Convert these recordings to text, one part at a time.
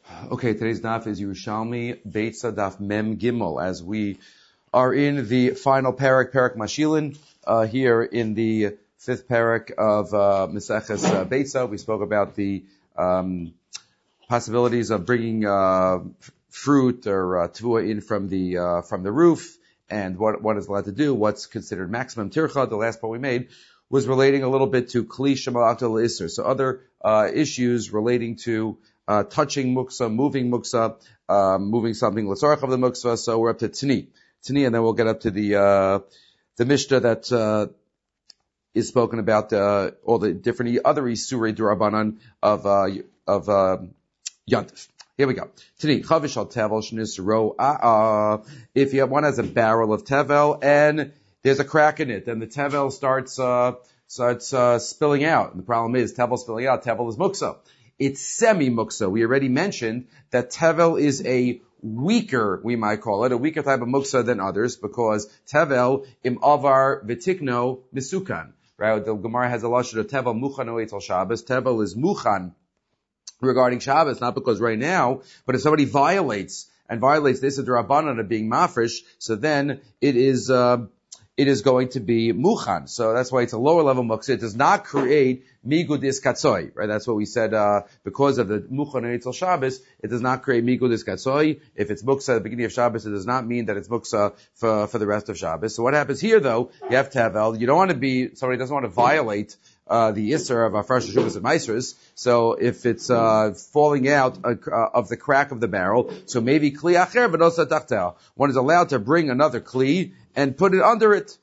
Okay, today's daf is Yerushalmi Beitza Daf Mem Gimel, as we are in the final parak Mashilin, here in the fifth parak of Meseches Beitza. We spoke about the possibilities of bringing fruit or tvua in from the roof, and what is allowed to do, what's considered maximum tircha. The last point we made was relating a little bit to Kli Shemalata L'Isser, so other issues relating to touching muksa, moving muksa, moving something l'tzarach of the muksa. So we're up to Tni, and then we'll get up to the Mishnah that is spoken about all the different other isurei d'Rabbanan of Yantif. Here we go. Tni chavish al tevel shnisro. If one has a barrel of tevel and there's a crack in it, then the tevel starts spilling out. And the problem is tevel spilling out. Tevel is muksa. It's semi-muksa. We already mentioned that tevel is a weaker, we might call it, a weaker type of muksa than others, because tevel im avar v'tikno misukan. Right? The Gemara has a lashon of tevel muchan oetzel Shabbos. Tevel is muchan regarding Shabbos, not because right now, but if somebody violates this of the Rabbanan of being mafresh, so then it is going to be muchan. So that's why it's a lower level muksa. It does not create migudis katsoi, right? That's what we said, because of the muchan eitzel Shabbos, it does not create migudis katsoi. If it's muksa at the beginning of Shabbos, it does not mean that it's muksa for the rest of Shabbos. So what happens here though, you have tevel, you don't want to be, somebody doesn't want to violate the Isser of Afresh Shuvas and Maisers. So if it's falling out of the crack of the barrel, so maybe Kli Acher V'nosa Tachtel. One is allowed to bring another Kli and put it under it.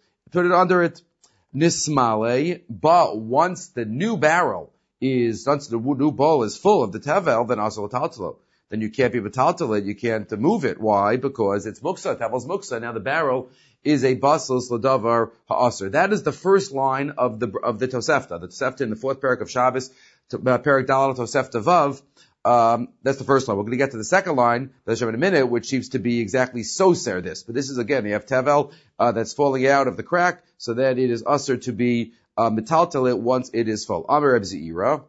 Nismale, but once the new bowl is full of the tevel, then also taltalo. Then you can't be metaltal it, you can't move it. Why? Because it's muksa, tevel's muksa. Now the barrel is a basus ladavar ha'aser. That is the first line of the Tosefta. The Tosefta in the fourth parak of Shabbos, parak dalal Tosefta vav. That's the first line. We're going to get to the second line, in a minute, which seems to be exactly soser this. But this is again, you have tevel that's falling out of the crack, so then it is aser to be metaltal it once it is full. Amar Reb Zeira.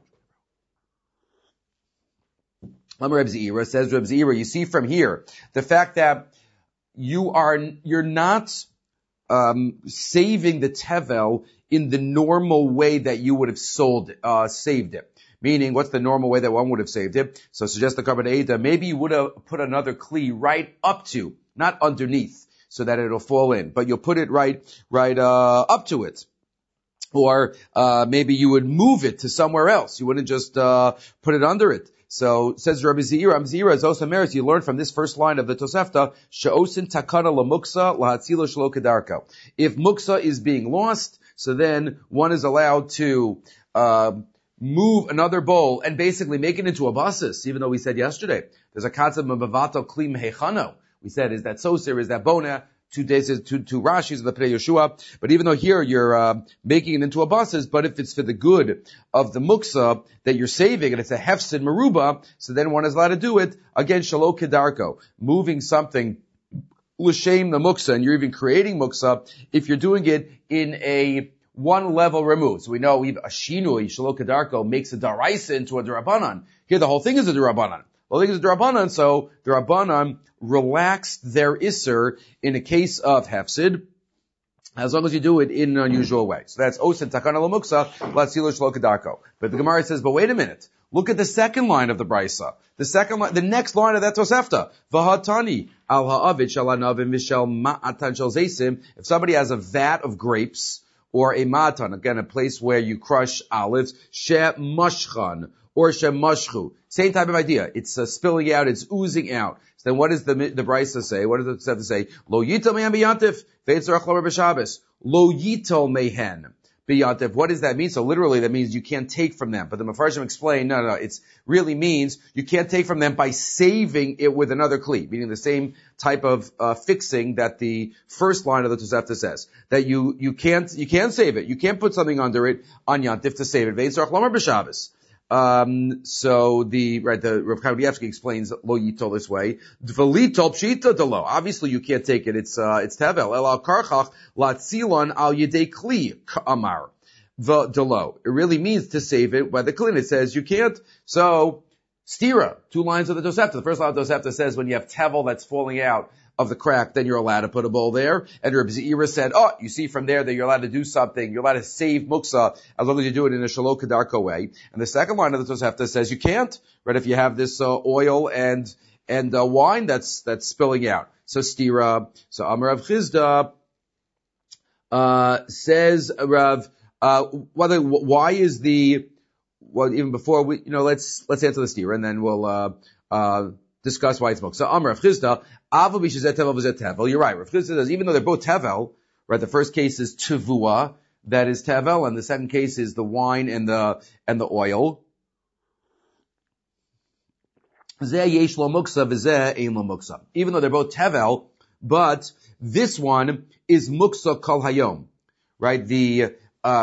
Says Reb Zeira, you see from here the fact that you're not saving the tevel in the normal way that you would have saved it. Meaning, what's the normal way that one would have saved it? So suggest the carbon Eida, maybe you would have put another kli right up to, not underneath, so that it'll fall in, but you'll put it right up to it. Or maybe you would move it to somewhere else. You wouldn't just put it under it. So says Rabbi Zeira is also merit. You learn from this first line of the Tosefta, she'osin takana lamuksa lahatzilo shelo kedarko. If muksa is being lost, so then one is allowed to move another bowl and basically make it into a basis, even though we said yesterday there's a concept of bavato kli mehechano. We said, is that soser, is that bona? Two Rashis of the Pnei Yeshua. But even though here you're making it into a basis, but if it's for the good of the muksa that you're saving, and it's a hefsid meruba, so then one is allowed to do it, again, shalo kedarko, moving something l'shem the muksa, and you're even creating muksa, if you're doing it in a one level removed. So we know even a shinui, shalo kedarko, makes a daraisa into a derabanan. Here the whole thing is a derabanan. The whole thing is a derabanan, so the Rabbanan relaxed their isser in a case of hefsid, as long as you do it in an unusual way. So that's osin takana lamuksa latzilo shelo kedarko. But the Gemara says, but wait a minute. Look at the second line of the Brisa. The next line of that Tosefta. V'hatani al ha'avid shel anavim v'shel ma'atan shel zeisim. If somebody has a vat of grapes, or a matan, again, a place where you crush olives, she mashchan, or she mashchu. Same type of idea. It's spilling out, it's oozing out. So then what does the Brisa say? What does it say? Lo yitol mehen biyantif, ve'etzorach lomer b'Shabbos. Lo yitol mehen biyantif. What does that mean? So literally that means you can't take from them. But the Mefarshim explain, no, it really means you can't take from them by saving it with another kli, meaning the same type of fixing that the first line of the Tosefta says. That you can't save it. You can't put something under it on Yantif to save it. Ve'etzorach lomer b'Shabbos. So the Rav Kavdievsky explains lo yitol this way. Dvelitol pshita delo. Obviously you can't take it. It's tevel. El al karchach latzilon al yedei kli amar. Delo. It really means to save it by the kli. It says you can't. So Stira, 2 lines of the Tosefta. The first line of the Tosefta says when you have tevel that's falling out of the crack, then you're allowed to put a bowl there. And Rabbi Zeira said, you see from there that you're allowed to do something. You're allowed to save muksa as long as you do it in a shalom kedarko way. And the second line of the Tosefta says you can't, right? If you have this oil and wine that's spilling out. So stira. So Amar Rav Chizda says Rav, why is the, well, even before we, let's answer the stira and then we'll discuss why it's muksa. So Amar Rav Chizda, Aval b'shezeh tevel v'zeh tevel. You're right. Rav Chizda says even though they're both tevel, right? The first case is tevua, that is tevel, and the second case is the wine and the oil. Zeh yesh lo muksa v'zeh ein lo muksa. Even though they're both tevel, but this one is muksa kol hayom, right? The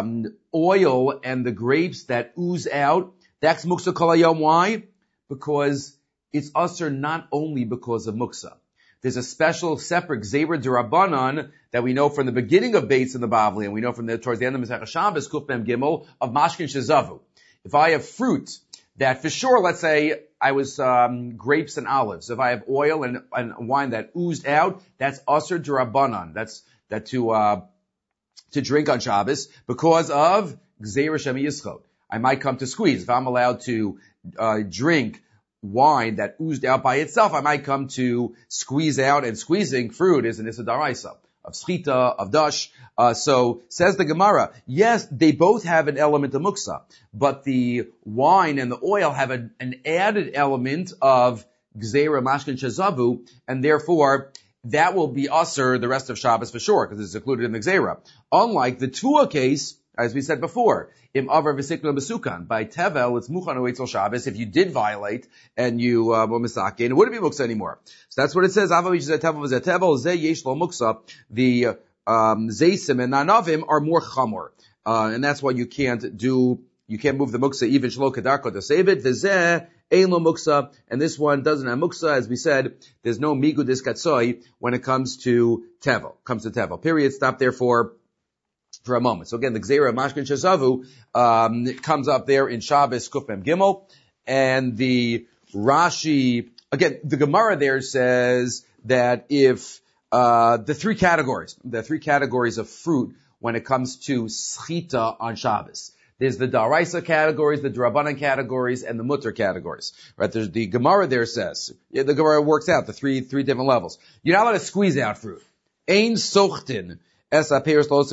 oil and the grapes that ooze out, that's muksa kol hayom. Why? Because it's usher not only because of muksa. There's a special separate Gzeira D'Rabbanan that we know from the beginning of Beitz in the Bavli, and we know from towards the end of Masechah Shabbos, Kuf Mem Gimel, of Mashkin Shezavu. If I have fruit that for sure, let's say I was grapes and olives. If I have oil and wine that oozed out, that's usher D'Rabbanan. That's to drink on Shabbos because of Gzeira Shemi Yischot. I might come to squeeze. If I'm allowed to drink wine that oozed out by itself, I might come to squeeze out, and squeezing fruit is an Issa Daraisa, of Schita, of Dash. So, says the Gemara, yes, they both have an element of muksa, but the wine and the oil have an added element of Gzeira Mashkin Shazavu, and therefore, that will be usher the rest of Shabbos for sure, because it's included in the Gzeira. Unlike the Tua case, as we said before, im avar v'sikla b'sukan. By tevel, it's muchan u'etzel Shabbos. If you did violate and you were misakin, it wouldn't be muksa anymore. So that's what it says. Avar v'zeh tevel v'zeh tevel zeh yesh lo muksa. The zeisim and nanavim are more chamor, and that's why you can't move the muksa even shlo kedarko to save it. V'zeh ein lo muksa, and this one doesn't have muksa. As we said, there's no migu diskatsoi when it comes to tevel. Period. Stop there for a moment. So again, the Gzeira Mashkin Shazavu comes up there in Shabbos Kuf Mem Gimel, and the Rashi, again, the Gemara there says that if the three categories of fruit when it comes to schita on Shabbos, there's the Daraisa categories, the D'Rabbanan categories, and the Mutter categories. Right? There's the Gemara there says, the Gemara works out the three different levels. You're not allowed to squeeze out fruit. Ein sochtin. You can't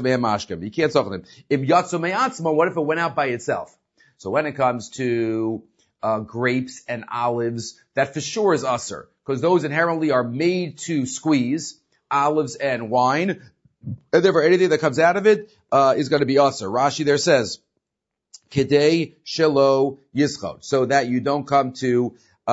talk them. What if it went out by itself? So when it comes to grapes and olives, that for sure is usher, because those inherently are made to squeeze, olives and wine, and therefore anything that comes out of it is going to be usher. Rashi there says, Kedei shelo yischot, so that you don't come to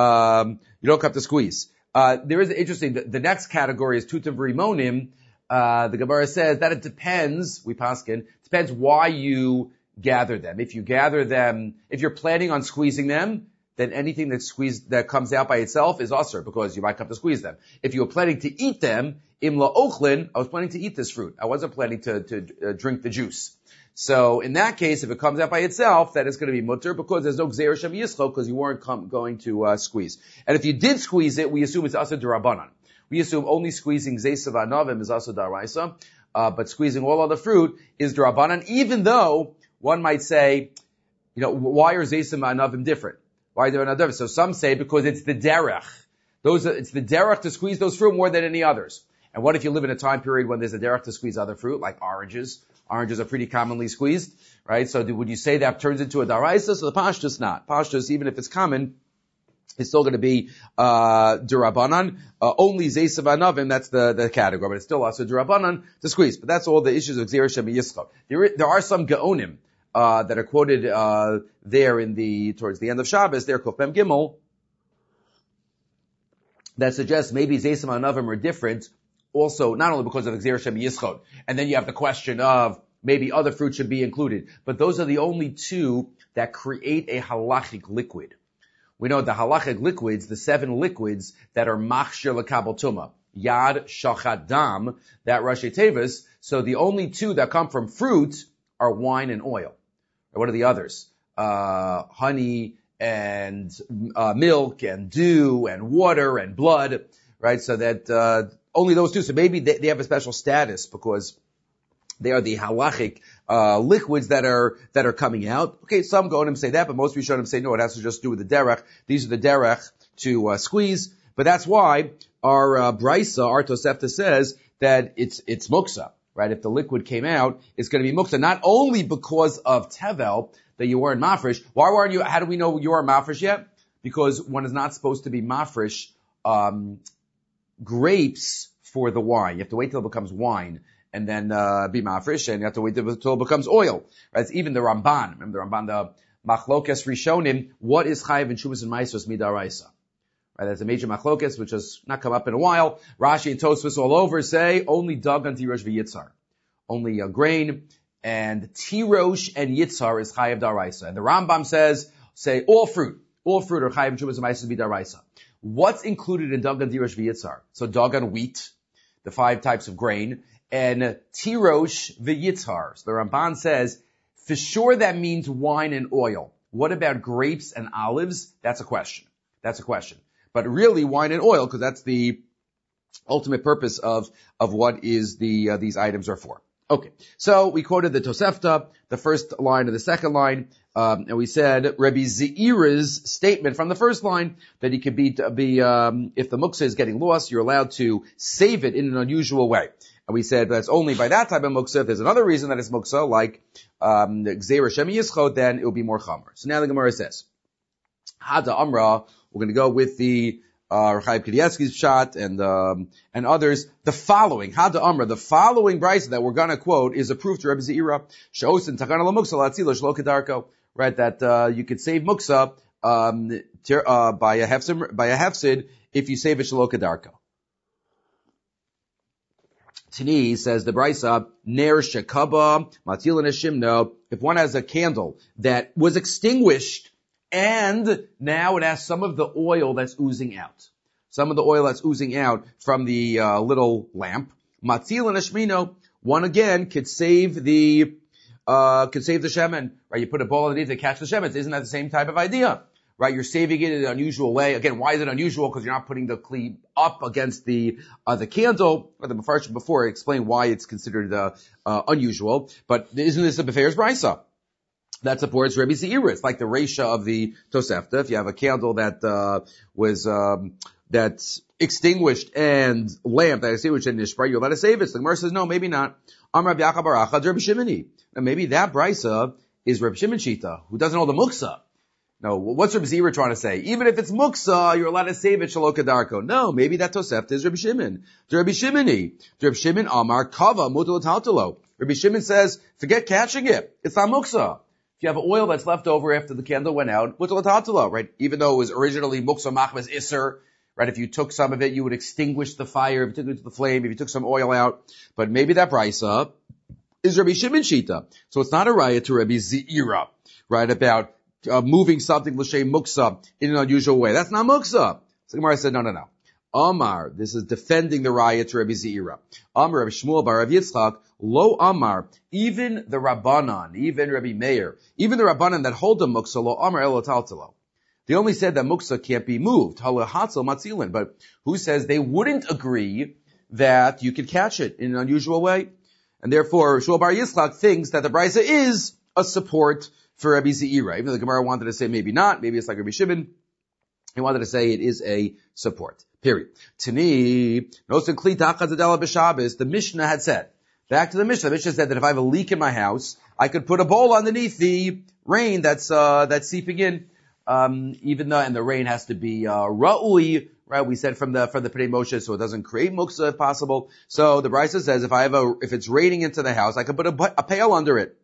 squeeze. There is interesting. The next category is tutim v'rimonim. The Gemara says that it depends, depends why you gather them. If you gather them, if you're planning on squeezing them, then anything that comes out by itself is usher, because you might come to squeeze them. If you were planning to eat them, imla ochlin, I was planning to eat this fruit. I wasn't planning to drink the juice. So in that case, if it comes out by itself, that is going to be mutter, because there's no gzeira shem yischol, because you weren't going to squeeze. And if you did squeeze it, we assume it's usher d'Rabbanan. We assume only squeezing Zeisav Anavim is also Daraisa, but squeezing all other fruit is D'Rabbanan, even though one might say, why are Zeisav Anavim different? Why are they not different? So some say because it's the derech. It's the derech to squeeze those fruit more than any others. And what if you live in a time period when there's a derech to squeeze other fruit, like oranges? Oranges are pretty commonly squeezed, right? So would you say that turns into a Daraisa? So the Pashtus not. Pashtus, even if it's common, it's still going to be D'Rabbanan. Only Zeisav Anavim, that's the category, but it's still also D'Rabbanan to squeeze. But that's all the issues of Gzeira Shem Yischot. There are some Geonim that are quoted there towards the end of Shabbos, there Kuf Mem Gimel, that suggests maybe Zeisav Anavim are different, also not only because of Gzeira Shem Yischot, and then you have the question of maybe other fruit should be included, but those are the only two that create a halachic liquid. We know the halachic liquids, the 7 liquids that are machshir l'kabel tuma, yad, shachat, dam, that Rashi Tevis. So the only 2 that come from fruit are wine and oil. What are the others? Honey and milk and dew and water and blood, right? So that only those two. So maybe they have a special status because they are the halachic liquids that are coming out. Okay, some Gonim say that, but most Rishonim say no. It has to just do with the derech. These are the derech to squeeze. But that's why our brisa, our Tosefta says that it's muksa, right? If the liquid came out, it's going to be muksa. Not only because of tevel that you weren't mafresh. Why weren't you? How do we know you are mafresh yet? Because one is not supposed to be mafresh grapes for the wine. You have to wait till it becomes wine and then be mafresh, and you have to wait till it becomes oil. Right? It's even the Ramban. Remember the Ramban, the Machlokes Rishonim. What is chayiv in Shuvas and Maisos midaraisa? Right? That's a major Machlokes which has not come up in a while. Rashi and Tosfos all over say only dagan tirosh v'yitzar, only grain, and tirosh and yitzar is chayiv daraisa. And the Rambam say all fruit are chayiv in Shuvas and Maisos midaraisa. What's included in dagan tirosh v'yitzar? So dagan wheat, the 5 types of grain, and tirosh v'yitzar. So the Ramban says, for sure that means wine and oil. What about grapes and olives? That's a question. But really wine and oil, because that's the ultimate purpose of what is these items are for. Okay. So we quoted the Tosefta, the first line of the second line, and we said Rabbi Zeira's statement from the first line that he could be if the muksa is getting lost, you're allowed to save it in an unusual way. And we said that's only by that type of muksa. If there's another reason that it's muksa, like Gzeira Shem Yischod, then it will be more chamer. So now the Gemara says, Hada Amra, we're going to go with the Chaim Kanievsky's shot and others. The following, Hada Amra, the following brisa that we're going to quote is a proof to Rabbi Zeira, She'osin Takana LaMuksa Latzila Shlo Kedarko, right? That you could save muksa by a hefsid if you save it Shlo Kedarko. Tani says the brisa, Ner Shekaba Matil Neshimno. If one has a candle that was extinguished and now it has some of the oil that's oozing out. Some of the oil that's oozing out from the little lamp. Matil Neshmino. One again could save the shemen. Right? You put a bowl underneath to catch the shemen. Isn't that the same type of idea? Right? You're saving it in an unusual way. Again, why is it unusual? Because you're not putting the kli up against the candle. Or the Mefarshim before explained why it's considered unusual. But isn't this a Befer's brisa? That supports Rabbi Zeira. It's like the Reisha of the Tosefta. If you have a candle that that's extinguished and lamp that is extinguished and nishbar, you're allowed to save it. So the Gemara says, no, maybe not. Amar Rabbi Yaakov bar Achad Rabbi Shimoni. Now maybe that brisa is Rabbi Shimon Shita, who doesn't hold the muksa. No, what's Rabbi Zeira trying to say? Even if it's muksa, you're allowed to save it shelo kedarko. No, maybe that Tosefta is Rabbi Shimon. Rabbi Shimoni. Rabbi Shimon Amar Kava Mutal Taltalo. Rabbi Shimon says, forget catching it. It's not muksa. If you have oil that's left over after the candle went out, mutal tatalo, right? Even though it was originally muksa machmas iser, right? If you took some of it, you would extinguish the fire. If you took it to the flame, if you took some oil out. But maybe that brisa is Rabbi Shimon Shita. So it's not a raya to Rabbi Zeira, right? About moving something l'shem muksa in an unusual way. That's not muksa. So Gemara said, no. Amar, this is defending the raya to Rabbi Zeira. Amar Rabbi Shmuel bar Rav Yitzchak, lo Amar, even the Rabbanan, even Rabbi Meir, even the Rabbanan that hold the muksa, lo Amar elo taltalo. They only said that muksa can't be moved. Halahatzel matzilin. But who says they wouldn't agree that you could catch it in an unusual way? And therefore, Shmuel bar Yitzchak thinks that the brisa is a support for Rabbi Zeira. Even though the Gemara wanted to say maybe not, maybe it's like Rabbi Shimon. He wanted to say it is a support. Period. Tani, the Mishnah had said, back to the Mishnah said that if I have a leak in my house, I could put a bowl underneath the rain that's seeping in, even though, and the rain has to be, ra'ui, right? We said from the Pnei Moshe, so it doesn't create muksa if possible. So the Brisa says if it's raining into the house, I could put a pail under it.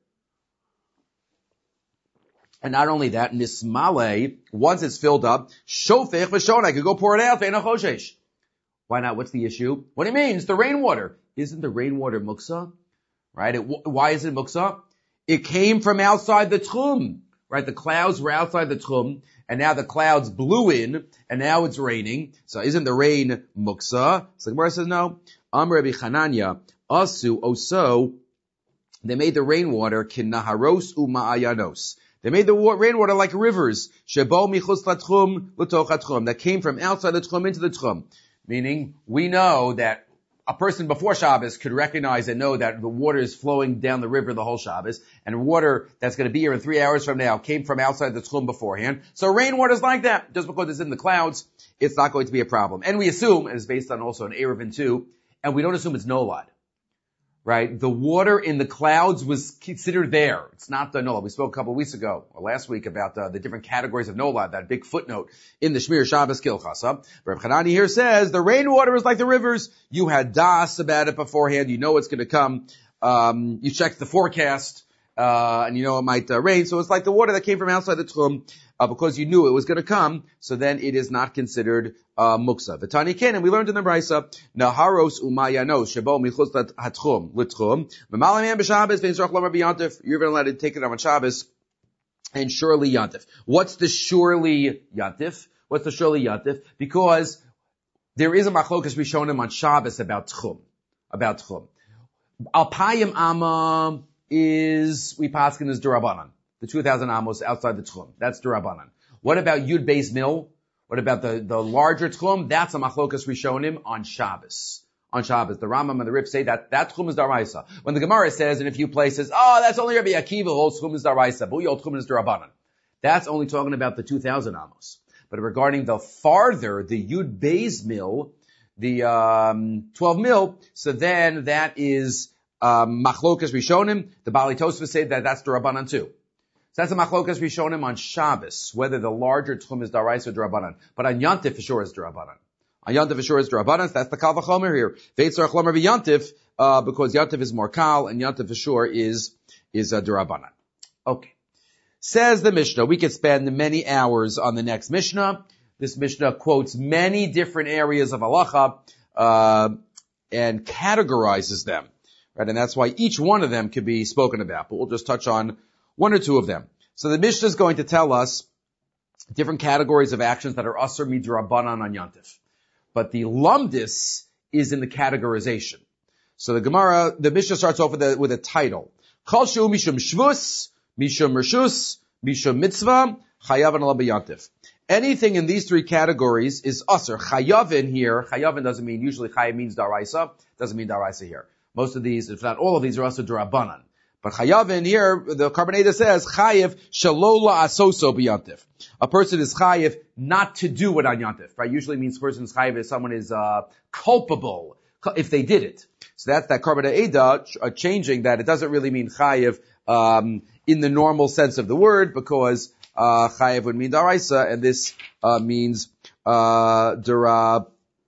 And not only that, nismale, once it's filled up, shofech v'shon, I could go pour it out, ve'ena choshesh. Why not? What's the issue? What do you mean? It's the rainwater. Isn't the rainwater muksa? Right? Why is it muksa? It came from outside the tchum. Right? The clouds were outside the tchum, and now the clouds blew in, and now it's raining. So isn't the rain muksa? So the Gemara says no. Amar Rabbi Chananya, asu oso, they made the rainwater kin naharos u'ma'ayanos. They made the rainwater like rivers. Shebo michus latchum l'toch hatchum. That came from outside the tchum into the tchum. Meaning, we know that a person before Shabbos could recognize and know that the water is flowing down the river the whole Shabbos, and water that's going to be here in 3 hours from now came from outside the tchum beforehand. So rainwater is like that. Just because it's in the clouds, it's not going to be a problem. And we assume, and it's based on also an Eruvin too, and we don't assume it's nolad. Right? The water in the clouds was considered there. It's not the nolad. We spoke a couple of weeks ago, or last week, about the different categories of nolad, that big footnote in the Shmir Shabbos Kilchasa. Reb Hanani here says, the rainwater is like the rivers. You had das about it beforehand. You know it's going to come. You checked the forecast, and you know it might rain. So it's like the water that came from outside the tchum, because you knew it was going to come. So then it is not considered muksa. The Tani Ken, and we learned in the Brisa, Naharos umayanos shebo michus hatchum l'tchum. Memalam b'Shabbos v'inzrach lomar b'yantif. You're going to let it take it on Shabbos, and surely yantif. What's the surely yantif? What's the surely yantif? Because there is a machlokas rishonim on Shabbos about tchum. Alpayim amma is, we paskin is durabanan. The 2,000 amos outside the tchum. That's durabanan. What about Yud Beis Mil? What about the larger tchum? That's a machlokas rishonim on Shabbos. On Shabbos. The Rambam and the Rip say that tchum is daraisa. When the Gemara says in a few places, that's only Rabbi Akiva, whole tchum is daraisa. But your tchum is durabanan. That's only talking about the 2,000 amos. But regarding the farther, the Yud Beis Mil, the 12 mil, so then that is machlokas rishonim. The Bali Tosfos say that that's durabanan too. So that's a machlokas rishonim on Shabbos, whether the larger tchum is daraisa or durabanan. But on Yantif, for sure, is durabanan. On Yantif, for sure, is durabanan. So that's the kal v'chomer here. Veitzarach lomer v'Yantif, because Yantif is more kal, and Yantif, for sure, is durabanan. Okay. Says the Mishnah, we could spend many hours on the next Mishnah. This Mishnah quotes many different areas of halacha, and categorizes them. Right? And that's why each one of them could be spoken about. But we'll just touch on one or two of them. So the Mishnah is going to tell us different categories of actions that are asur midrabanan on Yantif. But the lumdis is in the categorization. So the Mishnah starts off with a title. Kol she'u mishum shvus, mishum reshus, mishum mitzvah, chayavan ala b'yantif. Anything in these three categories is asur. Chayavin here, chayavin doesn't mean, usually chayav means daraisa, doesn't mean daraisa here. Most of these, if not all of these, are asur durabanan. But chayavin here, the Carbonata says, chayiv shalola asoso b'yantif. A person is chayiv not to do it on yantif, right? Usually means person is chayiv if someone is culpable if they did it. So that's that Carbonata changing that. It doesn't really mean chayiv in the normal sense of the word, because chayiv would mean daraisa, and this means durabanan.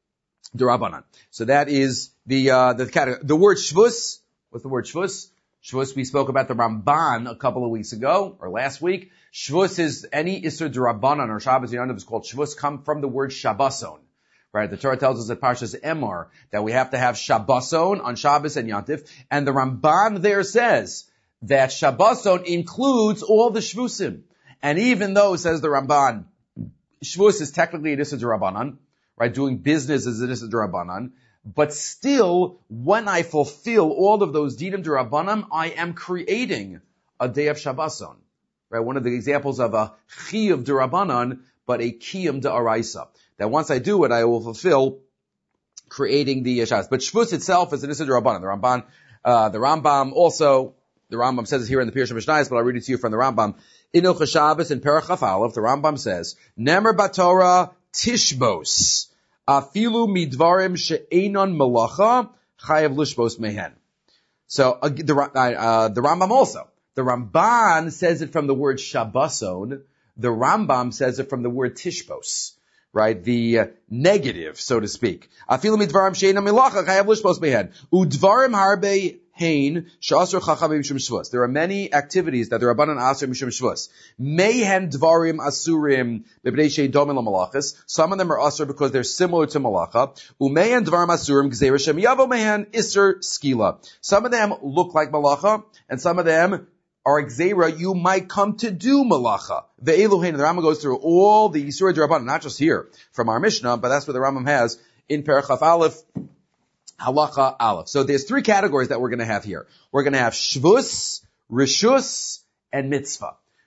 So that is the category. The word shvus. What's the word shvus? Shvus, we spoke about the Ramban a couple of weeks ago, or last week. Shvus is any Isser D'Rabbanan, or Shabbos Yantiv is called Shvus, come from the word Shabboson. Right? The Torah tells us at Parshas Emor that we have to have Shabboson on Shabbos and Yantiv, and the Ramban there says that Shabboson includes all the Shvusim. And even though, says the Ramban, Shvus is technically an Isser D'Rabbanan, right? Doing business is an Isser D'Rabbanan, but still, when I fulfill all of those dinim d'Rabbanan, I am creating a day of Shabboson. Right? One of the examples of a chiyuv d'Rabbanan, but a kiyum d'Araisa. That once I do it, I will fulfill creating the Shabbos. But Shvus itself is an Issa d'Rabbanan. The Rambam also, the Rambam says it here in the Pirush Mishnayos, but I'll read it to you from the Rambam. In Ilchos Shabbos in Perach Chaf Aleph, the Rambam says, Nemer Batorah Tishbos. Afilu midvarim she'enon melacha chayav lishbos mehen. So the Rambam also. The Ramban says it from the word Shabboson. The Rambam says it from the word Tishbos. Right? The negative, so to speak. Afilu midvarim she'enon melacha chayav lishbos mehen. Udvarim harbe hein she'asur chachamim mishum shvus. There are many activities that the Rabbanan asur mishum shvus. Mehen dvarim asurim b'bnei she'en domim lamalachas. Some of them are asur because they're similar to malacha. Umehen dvarim asurim gzeira shem yavo mehen iser skila. Some of them look like malacha, and some of them are gzeira. You might come to do malacha. Ve'eluhein. The Rambam goes through all the Yisur Rabbanan, not just here from our Mishnah, but that's what the Rambam has in Perach Chaf Aleph. Halacha Aleph. So there's three categories that we're going to have here. We're going to have Shvus, Rishus, and Mitzvah.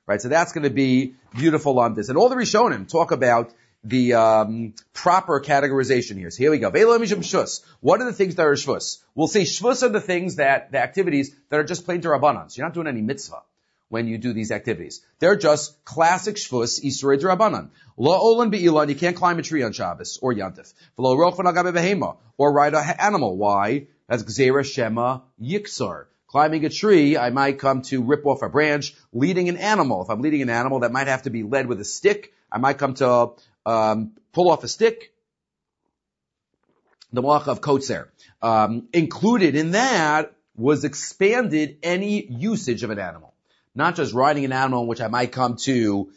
Right? So that's going to be beautiful on this. And all the Rishonim talk about the proper categorization here. So here we go. What are the things that are shvus? We'll say shvus are the things the activities that are just plain D'Rabbanan. So you're not doing any mitzvah when you do these activities. They're just classic shvus, Isurei D'Rabbanan. Lo olan be'ilan, you can't climb a tree on Shabbos or Yantif. V'lo rochvan al gabe behema, or ride an animal. Why? That's Gzeira Shema Yiksar. Climbing a tree, I might come to rip off a branch. Leading an animal, if I'm leading an animal that might have to be led with a stick, I might come to pull off a stick. The malacha of kotzer. Included in that was expanded any usage of an animal. Not just riding an animal in which I might come to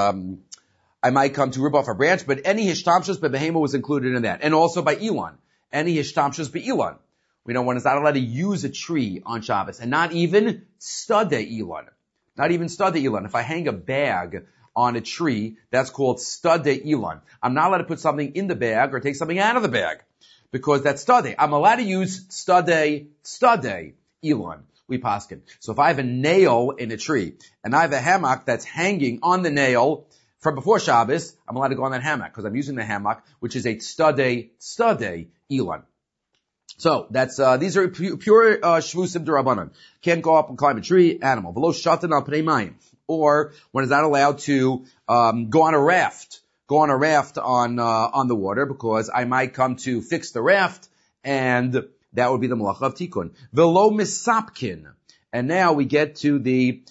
rip off a branch, but any hishtamshus bebehema was included in that. And also by Elon. Any hishtamshus be'elon. We know one is not allowed to use a tree on Shabbos, and not even stadei elon. Not even stadei elon. If I hang a bag on a tree, that's called stadei elon. I'm not allowed to put something in the bag or take something out of the bag, because that's stadei. I'm allowed to use stadei elon. We paskin. So if I have a nail in a tree, and I have a hammock that's hanging on the nail from before Shabbos, I'm allowed to go on that hammock, because I'm using the hammock, which is a stadei elon. So that's these are pure shvusim d'Rabbanan. Can't go up and climb a tree, animal. Below shatan al pnei mayim, or one is not allowed to go on a raft on the water, because I might come to fix the raft, and that would be the malacha of tikkun. Velo misapkin, and now we get to the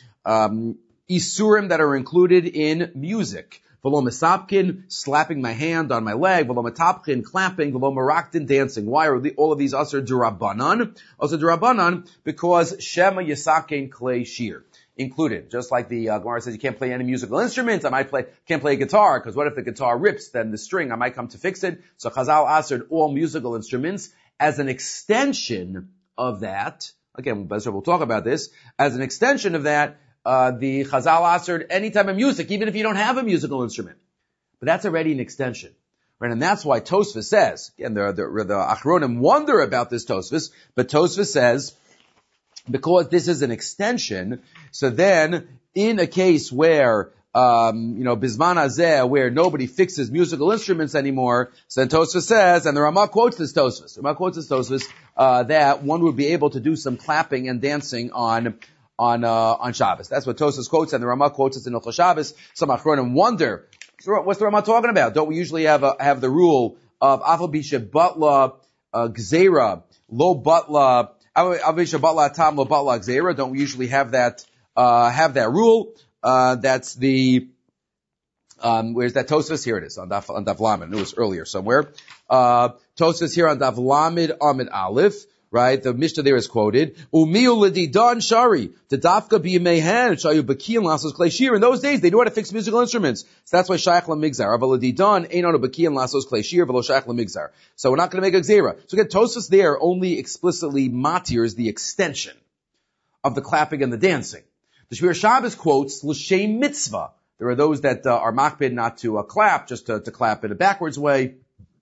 isurim that are included in music. V'lo mesapkin, slapping my hand on my leg. V'lo metapkin, clapping. V'lo meraktin, dancing. Why are all of these asur d'Rabbanan? Also d'Rabbanan, because shema yisakein klei shir included. Just like the Gemara says you can't play any musical instruments. Can't play a guitar, because what if the guitar rips, then the string, I might come to fix it. So Chazal asur all musical instruments as an extension of that. Again, we'll talk about this. As an extension of that, the Chazal assered any type of music, even if you don't have a musical instrument. But that's already an extension. Right? And that's why Tosfos says, again, the Achronim wonder about this Tosfos, but Tosfos says, because this is an extension, so then, in a case where, Bisman Hazeh, where nobody fixes musical instruments anymore, so then Tosfos says, and the Ramah quotes this Tosfos, that one would be able to do some clapping and dancing on Shabbos. That's what Tosfos quotes, and the Ramah quotes it in Hilchos Shabbos. Some Achronim wonder, what's the Ramah talking about? Don't we usually have the rule of Afal Bisha Batla Gzeira, Lo Batla, Afal Bisha Batla Tam, Lo Batla Gzeira? Don't we usually have that rule? That's the, where's that Tosfos? Here it is, on Daf Lamed. It was earlier somewhere. Tosfos here on Daf Lamed Amid Aleph. Right? The Mishnah there is quoted. Umiu l'didan shari. The dafka b'yimeihen shayu bakiyan lasos klei shir. In those days, they knew how to fix musical instruments. So that's why shayach l'migzar. Aval l'didan ein anu bakiyan lasos klei shir v'lo shayach l'migzar. So we're not going to make a gzera. So again, Tosfos there only explicitly matirs the extension of the clapping and the dancing. The Shmir Shabbos quotes l'shem mitzvah. There are those that are makpid not to clap, just to clap in a backwards way.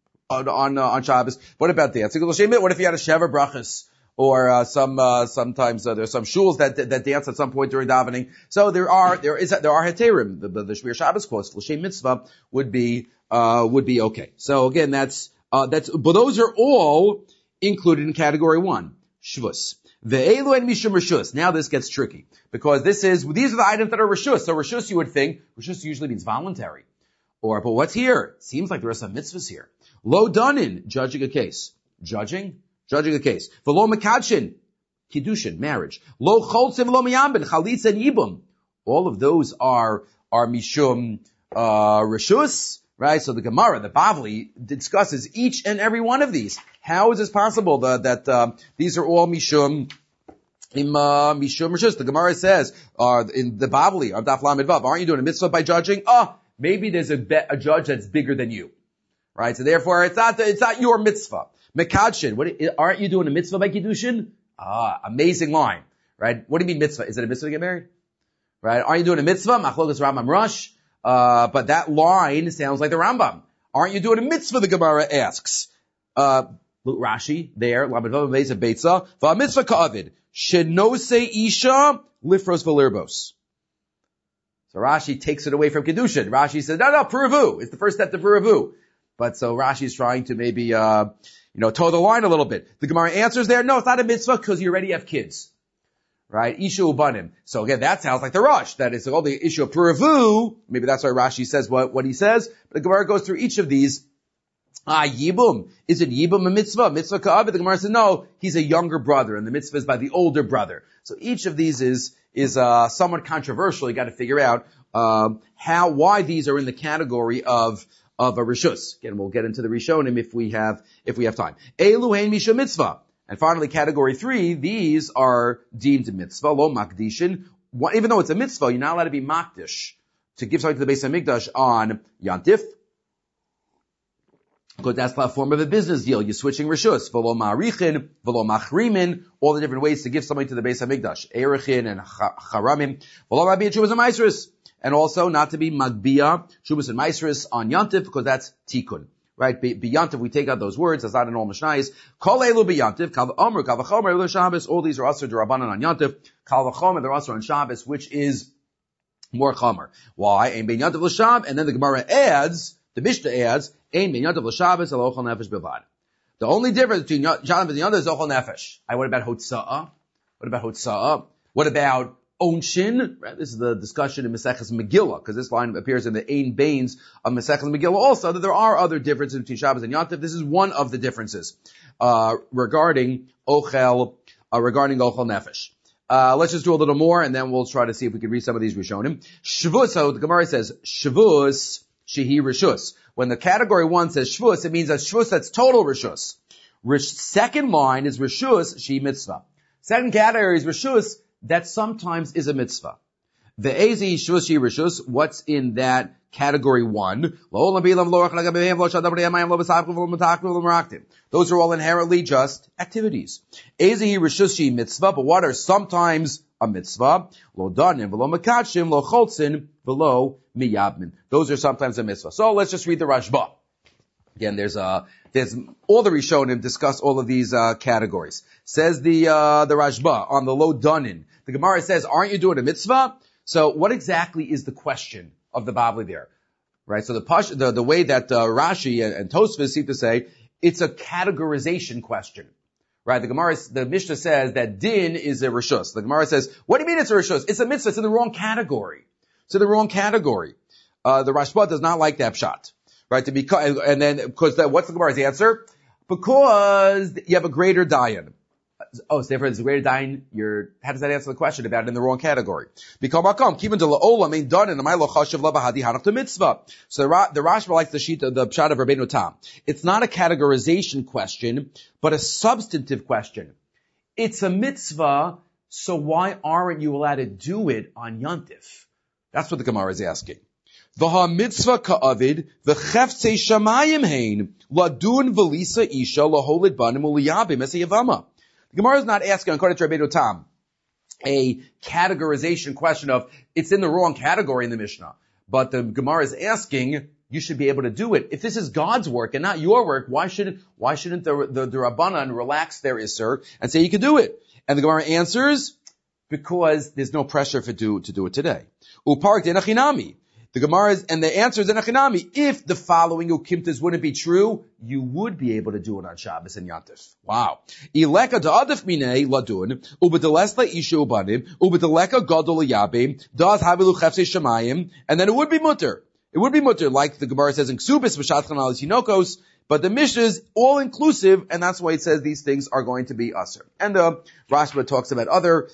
On Shabbos. What about dancing? What if you had a Sheva Brachas? Or, sometimes, there's some shuls that dance at some point during davening. So there are heterim. The Shmir Shabbos quotes, L'shem mitzvah would be okay. So again, but those are all included in category 1. Shvus. Ve'elu and mishum reshus. Now this gets tricky. Because these are the items that are reshus. So reshus, you would think, reshus usually means voluntary. But what's here? Seems like there are some mitzvahs here. Lo danin, judging a case. Judging a case. V'lo mekadshin, kiddushin, marriage. Lo choltzim v'lo miyambin, chalitz and yibum. All of those are mishum, reshus, right? So the Gemara, the Bavli, discusses each and every one of these. How is this possible that these are all mishum reshus? The Gemara says, in the Bavli, of Daf Lamed Vav, aren't you doing a mitzvah by judging? Maybe there's a judge that's bigger than you. Right? So therefore, it's not your mitzvah. Mekadshin, aren't you doing a mitzvah by Kiddushin? Amazing line. Right? What do you mean mitzvah? Is it a mitzvah to get married? Right? Aren't you doing a mitzvah? Machlokas Rambam Rush. But that line sounds like the Rambam. Aren't you doing a mitzvah? The Gemara asks. Rashi, there, Lamed Vav Beis of Beitza. Va mitzvah ka'avid. Shenose isha lifros v'lirbos. So Rashi takes it away from Kedushin. Rashi says, no, Puravu. It's the first step to Puravu. But so Rashi is trying to maybe, toe the line a little bit. The Gemara answers there, no, it's not a mitzvah because you already have kids. Right? Isha ubanim. So again, that sounds like the Rosh. That is all the issue of Puravu. Maybe that's why Rashi says what he says. But the Gemara goes through each of these. Yibum. Is it Yibum a mitzvah? Mitzvah ka'avid. The Gemara says, no, he's a younger brother, and the mitzvah is by the older brother. So each of these is somewhat controversial. You got to figure out why these are in the category of a rishus. Again, we'll get into the rishonim if we have time. Elu hein misha mitzvah. And finally, category 3, these are deemed mitzvah, lo makdishin. Even though it's a mitzvah, you're not allowed to be makdish, to give something to the Beis HaMikdash on Yantif, because that's the form of a business deal. You're switching rishus. V'lo ma'arichin, v'lo machrimin, all the different ways to give something to the Beis HaMikdash. Erechin and charamim. V'lo ma'biyat shuvas and maisris. And also not to be magbiyah, shuvas and maisris on Yantif, because that's tikkun. Right? Biyantiv, we take out those words. That's not in all Mishnayos. Kol elu biyantiv, kal v'omer, kal v'chomer, elu Shabbos. All these are also d'Rabbanan on Yantiv. Kal v'chomer, they're also on Shabbos, which is more chomer. Why? Ein ben Yantiv l'Shab, and then the Gemara adds, the Mishnah adds, Ein ben Yantiv l'Shabbos, el ochel nefesh bilvad. The only difference between Shabbos and Yantiv is ochel nefesh. What about hotza'ah? What about Onshin, right? This is the discussion in Maseches Megillah, because this line appears in the Ein Bains of Maseches Megillah also, that there are other differences between Shabbos and Yantif. This is one of the differences, regarding Ochel Nefesh. Let's just do a little more, and then we'll try to see if we can read some of these Rishonim. Shvus, so the Gemara says, Shvus, Shehi Rishus. When the category 1 says Shvus, it means that Shvus, that's total Rishus. Second line is Rishus, Shehi Mitzvah. Second category is Rishus, that sometimes is a mitzvah. The Ezi Shvus Shehi Rishus, what's in that category 1? Those are all inherently just activities. Ezi Rishus Shehi Mitzvah, but what are sometimes a mitzvah? Lo danim, v'lo makachim, lo cholzin, v'lo miyabmin. Those are sometimes a mitzvah. So let's just read the Rashba. Again, there's all the Rishonim discuss all of these categories. Says the Rashba on the Lo Danin. The Gemara says, aren't you doing a mitzvah? So what exactly is the question of the Bavli there? Right? So the way that Rashi and Tosfos seem to say, it's a categorization question. Right? The Mishnah says that din is a rishus. The Gemara says, what do you mean it's a rishus? It's a mitzvah. It's in the wrong category. The Rashba does not like that pshat. Right? What's the Gemara's answer? Because you have a greater dayan. So therefore it's a greater dayan, how does that answer the question about it in the wrong category? So the Rashba likes the pshat of Rabbeinu Tam. It's not a categorization question, but a substantive question. It's a mitzvah, so why aren't you allowed to do it on Yantif? That's what the Gemara is asking. V'ha mitzvah ka'avid, v'cheftzei shamayim hein, ladun v'lisa isha, laholid banim uliyabim, es yavama. The Gemara is not asking, according to Rabbeinu Tam, a categorization question of, it's in the wrong category in the Mishnah. But the Gemara is asking, you should be able to do it. If this is God's work and not your work, why shouldn't the Rabbanan relax their Isser and say you can do it? And the Gemara answers, because there's no pressure to do it today. Uparik denachinami. The Gemara and the answer is in Achinami. If the following ukimtas wouldn't be true, you would be able to do it on Shabbos and Yantif. Wow. Ileka da'adif minei ladun, ubedelesla isha ubanim, ubedeleka gadol yabim, da'az havilu chefse shamayim, and then it would be mutter. It would be mutter, like the Gemara says in Ksubis, v'shatchan al sinokos, but the Mishnah is all inclusive, and that's why it says these things are going to be usher. And the Rashba talks about other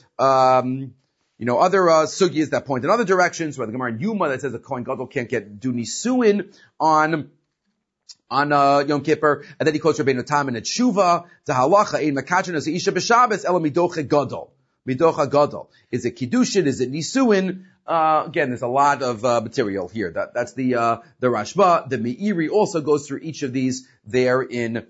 sugyas that point in other directions, where the Gemara in Yuma that says a Kohen Gadol can't do nisuin on Yom Kippur, and then he quotes Rabbeinu Tam in a Tshuva, the halacha ein makachin as isha b'Shabbos ela midocha gadol. Midocha gadol. Is it kiddushin? Is it nisuin? Again, there's a lot of material here. That's the Rashba. The Meiri also goes through each of these there in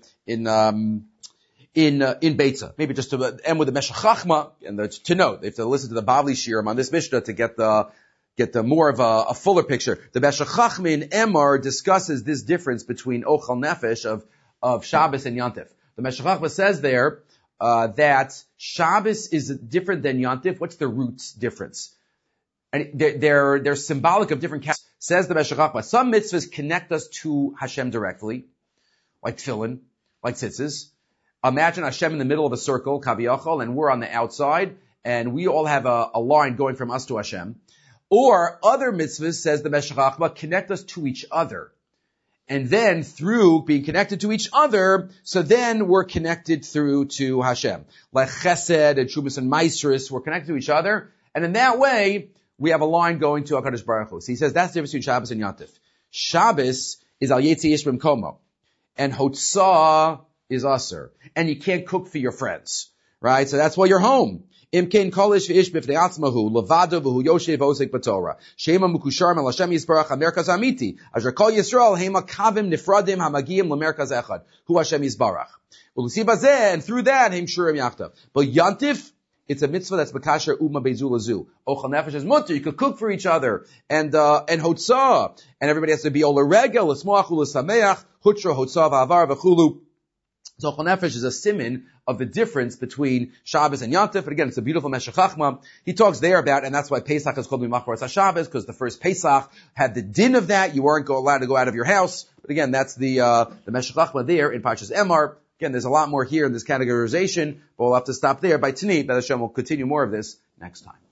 Beitza. Maybe just to end with the Meshech Chachma, and to note, they have to listen to the Bavli Shirim on this Mishnah to get the more of a fuller picture. The Meshech Chachma in Emor discusses this difference between Ochel Nefesh of Shabbos and Yantif. The Meshech Chachma says there, that Shabbos is different than Yantif. What's the roots difference? And they're symbolic of different categories. Says the Meshech Chochmah, some mitzvahs connect us to Hashem directly, like tefillin, like tzitzis. Imagine Hashem in the middle of a circle, kaviyachol, and we're on the outside, and we all have a line going from us to Hashem. Or other mitzvahs, says the Meshech Chochmah, connect us to each other. And then through being connected to each other, so then we're connected through to Hashem. Like Chesed and Shubas and Maisris, we're connected to each other. And in that way, we have a line going to HaKadosh Baruch Hu. So he says that's the difference between Shabbos and Yantif. Shabbos is al yetzi ish b'mkomo. And Hotzah is Aser. And you can't cook for your friends. Right? So that's why you're home. Imkein kolish v'ish b'fnei atzmahu, levado v'hu yoshev osek b'torah. Shema mukushar mal Hashem yisbarach hamerkaz amiti. Asher kol Yisrael hema kavim nifradim hamagiyim lemerkaz echad. Hu Hashem yisbarach. U'lusi bazeh, and through that, him shurim yachtav. But Yantif, it's a mitzvah that's b'kasher uma bezu lazu. Ochel nefesh is mutter. You could cook for each other. And hotzah. And everybody has to be ola regel, l'smoach u'l'sameach, hutra, hotzah, v'avar, v'chulu. So Ochel nefesh is a siman of the difference between Shabbos and Yantif. But again, it's a beautiful Meshech Chochmah. He talks there about, and that's why Pesach is called Mimachar HaShabbos, because the first Pesach had the din of that. You weren't allowed to go out of your house. But again, that's the Meshech Chochmah there in Parshas Emor. Again, there's a lot more here in this categorization, but we'll have to stop there. By Tani, B'ez Hashem, we'll continue more of this next time.